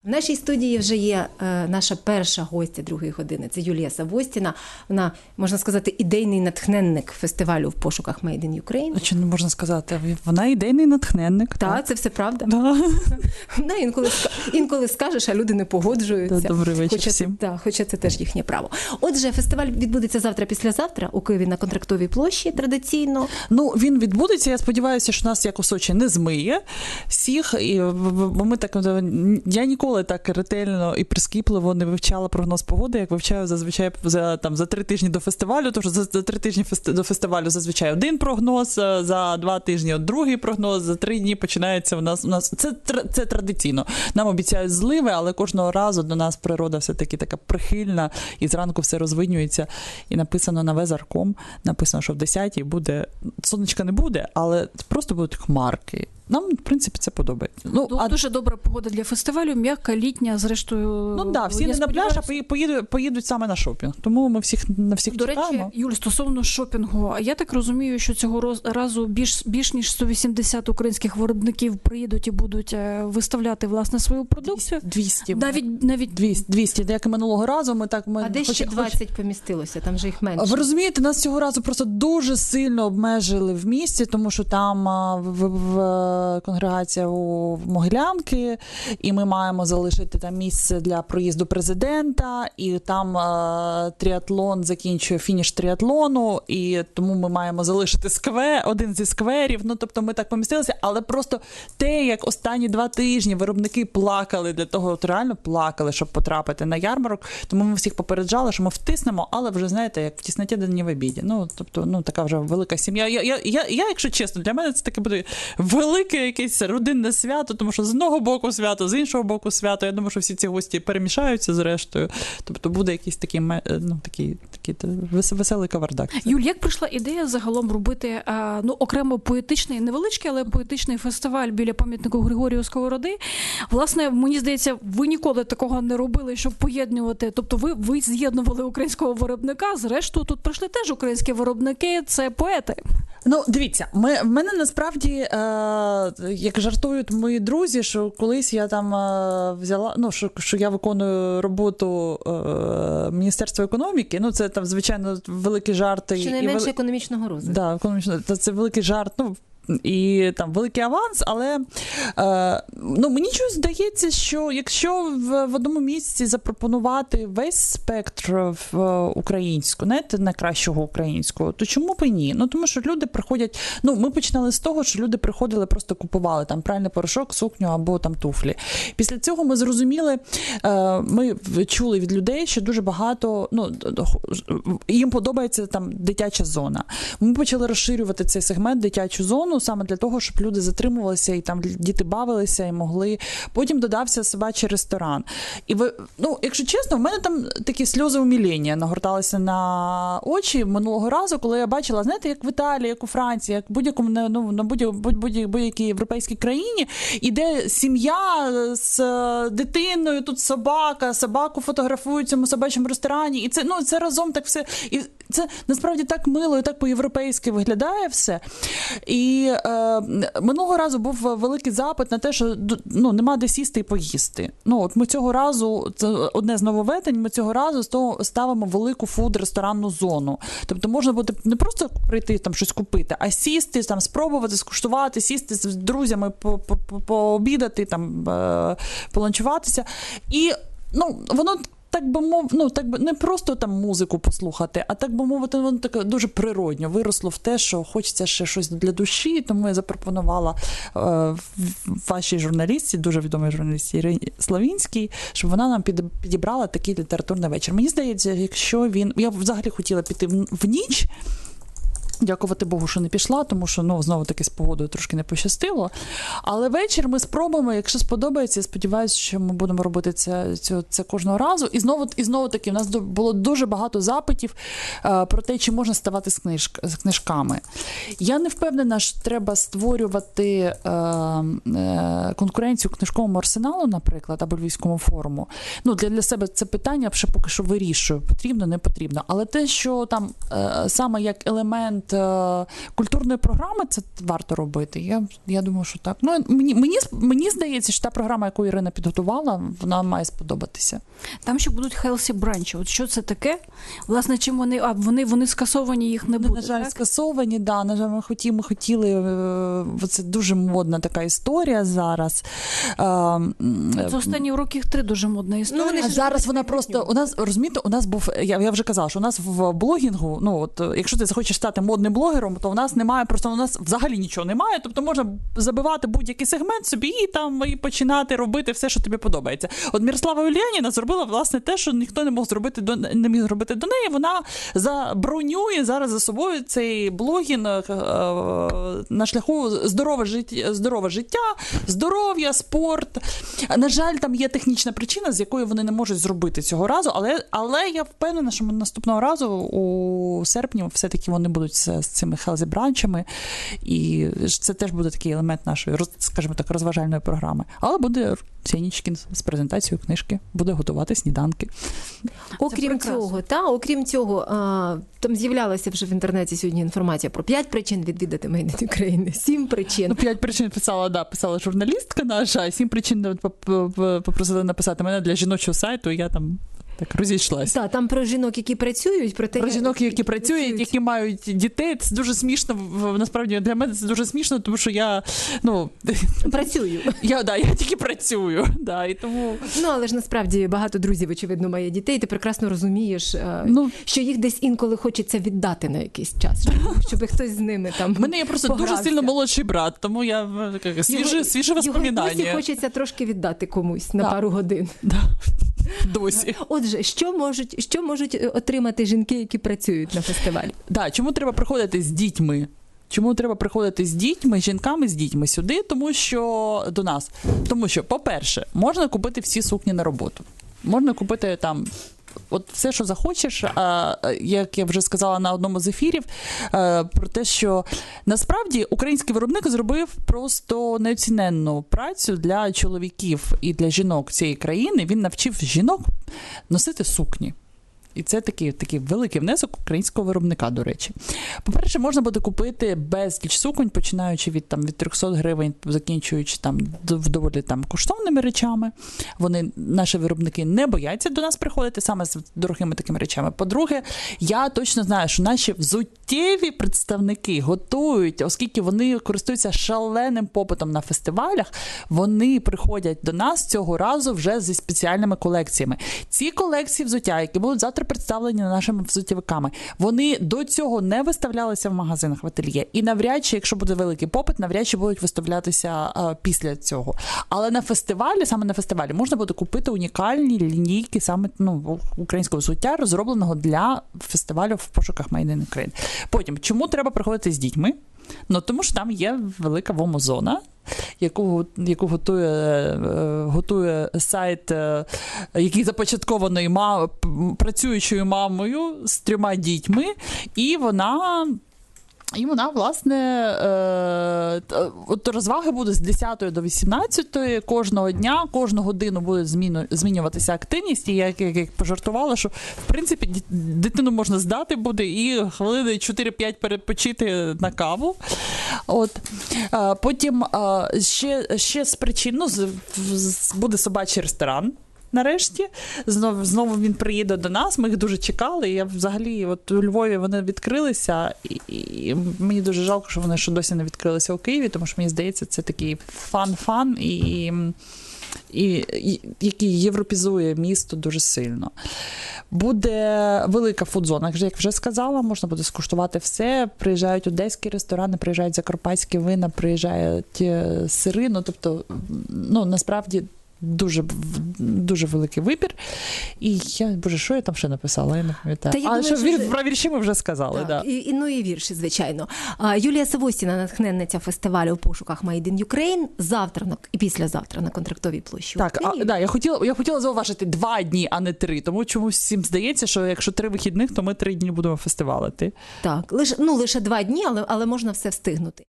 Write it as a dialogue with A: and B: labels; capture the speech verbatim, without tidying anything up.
A: В нашій студії вже є е, наша перша гостя другої години. Це Юлія Савостіна. Вона, можна сказати, ідейний натхненник фестивалю «В пошуках Made in Ukraine».
B: Чи не можна сказати? Вона ідейний натхненник.
A: Так,
B: так.
A: Це все правда.
B: Да.
A: Да, інколи, інколи скажеш, а люди не погоджуються.
B: Да, добрий вечір
A: хоча
B: всім.
A: Це, да, хоча це теж їхнє право. Отже, фестиваль відбудеться завтра-післязавтра у Києві на Контрактовій площі традиційно.
B: Ну, він відбудеться. Я сподіваюся, що нас як у Сочі не змиє всіх. І, бо ми так, я ніколи так ретельно і прискіпливо не вивчала прогноз погоди, як вивчаю зазвичай за, там, за три тижні до фестивалю, тому що за, за три тижні фести, до фестивалю зазвичай один прогноз, за два тижні другий прогноз, за три дні починається у нас, у нас це, це традиційно. Нам обіцяють зливи, але кожного разу до нас природа все-таки така прихильна, і зранку все розвиднюється. І написано на Weather.com, написано, що в десятій буде, сонечка не буде, але просто будуть хмарки. Нам, в принципі, це подобається.
C: Ну, а... Дуже добра погода для фестивалю, м'яка, літня, зрештою.
B: Ну так, да, всі не на пляж, а поїдуть, поїдуть саме на шопінг. Тому ми всіх на всіх
C: До
B: чекаємо.
C: речі, Юль, стосовно шопінгу, я так розумію, що цього разу більш, більш ніж сто вісімдесят українських виробників приїдуть і будуть виставляти, власне, свою продукцію.
B: двісті.
C: Навіть, навіть...
B: двісті, двісті, як і минулого разу. Ми так, ми
A: а де
B: хоч,
A: ще двадцять
B: хоч...
A: помістилося? Там же їх менше.
B: Ви розумієте, нас цього разу просто дуже сильно обмежили в місті, тому що там в, в, в конгрегації у Могилянки, і ми маємо залишити там місце для проїзду президента, і там е, тріатлон закінчує фініш тріатлону, і тому ми маємо залишити сквер, один зі скверів, ну тобто ми так помістилися, але просто те, як останні два тижні виробники плакали для того, от реально плакали, щоб потрапити на ярмарок, тому ми всіх попереджали, що ми втиснемо, але вже, знаєте, як в тісноті, де не в обіді. Ну, тобто, ну, така вже велика сім'я. Я, я, я, я, якщо чесно, для мене це таке буде велике якесь родинне свято, тому що з одного боку свято, з іншого боку свято. Я думаю, що всі ці гості перемішаються зрештою. Тобто буде якийсь такий, ну, такий, такий веселий кавардак.
C: Юль, як прийшла ідея загалом робити, ну, окремо поетичний, невеличкий, але поетичний фестиваль біля пам'ятнику Григорію Сковороди? Власне, мені здається, ви ніколи такого не робили, щоб поєднувати. Тобто ви, ви з'єднували українського виробника, зрештою тут прийшли теж українські виробники, це поети.
B: Ну, дивіться, ми, в мене насправді, е, як жартують мої друзі, що колись я там е, взяла, ну, що, що я виконую роботу е, Міністерства економіки, ну, це там, звичайно, великий жарт.
A: Щонайменше
B: вели...
A: економічного розвитку.
B: Да, економічного, це великий жарт, ну, і там великий аванс, але е, ну, мені чогось здається, що якщо в, в одному місці запропонувати весь спектр в українську, знаєте, найкращого українського, то чому б і ні? Ну, тому що люди приходять, ну, ми починали з того, що люди приходили, просто купували там пральний порошок, сукню або там туфлі. Після цього ми зрозуміли, е, ми чули від людей, що дуже багато, ну, їм подобається там дитяча зона. Ми почали розширювати цей сегмент, дитячу зону, саме для того, щоб люди затримувалися і там діти бавилися і могли. Потім додався собачий ресторан. І ви, ну, якщо чесно, в мене там такі сльози умилення нагорталися на очі минулого разу, коли я бачила, знаєте, як в Італії, як у Франції, як в будь-якому, ну, на будь-якій будь-якій європейській країні, іде сім'я з дитиною, тут собака, собаку фотографують в цьому собачому ресторані, і це, ну, це разом так все, і це насправді так мило і так по-європейськи виглядає все. І е, минулого разу був великий запит на те, що, ну, нема де сісти і поїсти. Ну, от ми цього разу, це одне з нововведень, ми цього разу ставимо велику фуд-ресторанну зону. Тобто можна буде не просто прийти там щось купити, а сісти, там, спробувати, скуштувати, сісти з друзями, пообідати, там, е, поланчуватися. І, ну, воно так би мов, ну, так би не просто там музику послухати, а так би мовити, воно таке дуже природньо виросло в те, що хочеться ще щось для душі, тому я запропонувала е, вашій журналістці, дуже відомій журналістці Ірині Славінській, щоб вона нам під, підібрала такий літературний вечір. Мені здається, якщо він, я взагалі хотіла піти в, в ніч. Дякувати Богу, що не пішла, тому що, ну, знову-таки з погодою трошки не пощастило. Але вечір ми спробуємо, якщо сподобається, я сподіваюся, що ми будемо робити це, це, це кожного разу. І знову, і знову-таки, у нас було дуже багато запитів е, про те, чи можна ставати з, книж, з книжками. Я не впевнена, що треба створювати е, е, конкуренцію книжковому арсеналу, наприклад, або Львівському форуму. Ну, для, для себе це питання ще поки що вирішую, потрібно, не потрібно. Але те, що там е, саме як елемент елемент е, культурної програми, це варто робити. Я, я думаю, що так. Ну, мені, мені, мені здається, що та програма, яку Ірина підготувала, вона має сподобатися.
C: Там ще будуть healthy бранчі. От що це таке? Власне, чим вони, а вони, вони скасовані, їх не буде,
B: На жаль,
C: так?
B: скасовані, да, на жаль, ми хотіли, ми хотіли, це дуже модна така історія зараз.
C: Це останні років три дуже модна історія.
B: Ну, а зараз вона просто, у нас, розумієте, у нас був, я, я вже казала, що у нас в блогінгу, ну, от, якщо ти захочеш стати модним блогером, то у нас немає, просто у нас взагалі нічого немає, тобто можна забивати будь-який сегмент собі і там і починати робити все, що тобі подобається. От Мирослава Ульяніна зробила, власне, те, що ніхто не мог зробити до, не міг зробити до неї, вона забронює зараз за собою цей блогінг е, на шляху здорове життя, здорове життя, здоров'я, спорт. На жаль, там є технічна причина, з якою вони не можуть зробити цього разу, але, але я впевнена, що наступного разу у серпні все-таки вони будуть з, з цими хелзі-бранчами, і це теж буде такий елемент нашої, скажімо так, розважальної програми. Але буде Сєнічкін з презентацією книжки, буде готувати сніданки.
A: Окрім цього, та, окрім цього, а, там з'являлася вже в інтернеті сьогодні інформація про п'ять причин відвідати Made in Ukraine, сім причин.
B: Ну, п'ять причин писала, да, писала журналістка наша, а сім причин попросили написати мене для жіночого сайту, і я там так розійшлась.
A: Так, там про жінок, які працюють, про те,
B: про жінок, які працюють, працюють, які мають дітей. Це дуже смішно. Насправді для мене це дуже смішно, тому що я, ну,
A: працюю.
B: Я, да, я тільки працюю, да, і тому.
A: Ну, але ж насправді багато друзів, очевидно, має дітей. Ти прекрасно розумієш,
B: ну,
A: що їх десь інколи хочеться віддати на якийсь час, щоб, щоб хтось з ними там.
B: У мене є просто
A: погрався.
B: Дуже сильно молодший брат, тому я свіже, свіже воспоминання.
A: Його хочеться трошки віддати комусь на
B: да.
A: пару годин.
B: Да. Досі.
A: Отже, що можуть, що можуть отримати жінки, які працюють на фестивалі?
B: Да, чому треба приходити з дітьми? Чому треба приходити з дітьми, жінками з дітьми сюди? Тому що до нас. Тому що, по-перше, можна купити всі сукні на роботу. Можна купити там от все, що захочеш, а, як я вже сказала на одному з ефірів, а, про те, що насправді український виробник зробив просто неоціненну працю для чоловіків і для жінок цієї країни. Він навчив жінок носити сукні. І це такий, такий великий внесок українського виробника, до речі. По-перше, можна буде купити безліч суконь, починаючи від, там, від триста гривень, закінчуючи там, доволі там, коштовними речами. Вони, наші виробники, не бояться до нас приходити саме з дорогими такими речами. По-друге, я точно знаю, що наші взуттєві представники готують, оскільки вони користуються шаленим попитом на фестивалях, вони приходять до нас цього разу вже зі спеціальними колекціями. Ці колекції взуття, які будуть завтра представлені нашими взуттєвиками, вони до цього не виставлялися в магазинах, в ательє. І навряд чи, якщо буде великий попит, навряд чи будуть виставлятися а, після цього. Але на фестивалі, саме на фестивалі, можна буде купити унікальні лінійки саме ну, українського взуття, розробленого для фестивалю в пошуках Made in Ukraine. Потім, чому треба приходити з дітьми? Ну, тому що там є велика вомозона, яку, яку готує, готує сайт, який започаткований мам, працюючою мамою з трьома дітьми, і вона... І вона, власне, е, от розваги будуть з десятої до вісімнадцятої кожного дня, кожну годину буде зміну, змінюватися активність, і я як, як пожартувала, що, в принципі, дитину можна здати буде і хвилини чотири-п'ять перепочити на каву. От. Е, потім е, ще, ще з причин, ну, з, з, буде собачий ресторан. Нарешті, знову, знову він приїде до нас, ми їх дуже чекали, і я взагалі, от у Львові вони відкрилися, і, і мені дуже жалко, що вони ще досі не відкрилися у Києві, тому що, мені здається, це такий фан-фан, і, і, і який європізує місто дуже сильно. Буде велика фудзона, як вже сказала, можна буде скуштувати все, приїжджають одеські ресторани, приїжджають закарпатські вина, приїжджають сири, ну, тобто, ну, насправді, Дуже, дуже великий вибір. І я, боже, що я там ще написала? Я не пам'ятаю. А, що вір, про вірші ми вже сказали.
A: Так,
B: да.
A: і, і, ну і вірші, звичайно. А, Юлія Савостіна, натхненниця фестивалю «У пошуках Made in Ukraine», завтра і післязавтра на Контрактовій площі.
B: Так, а, да, я хотіла, я хотіла зауважити два дні, а не три, тому чомусь всім здається, що якщо три вихідних, то ми три дні будемо фестивалити.
A: Так, лише, ну, лише два дні, але, але можна все встигнути.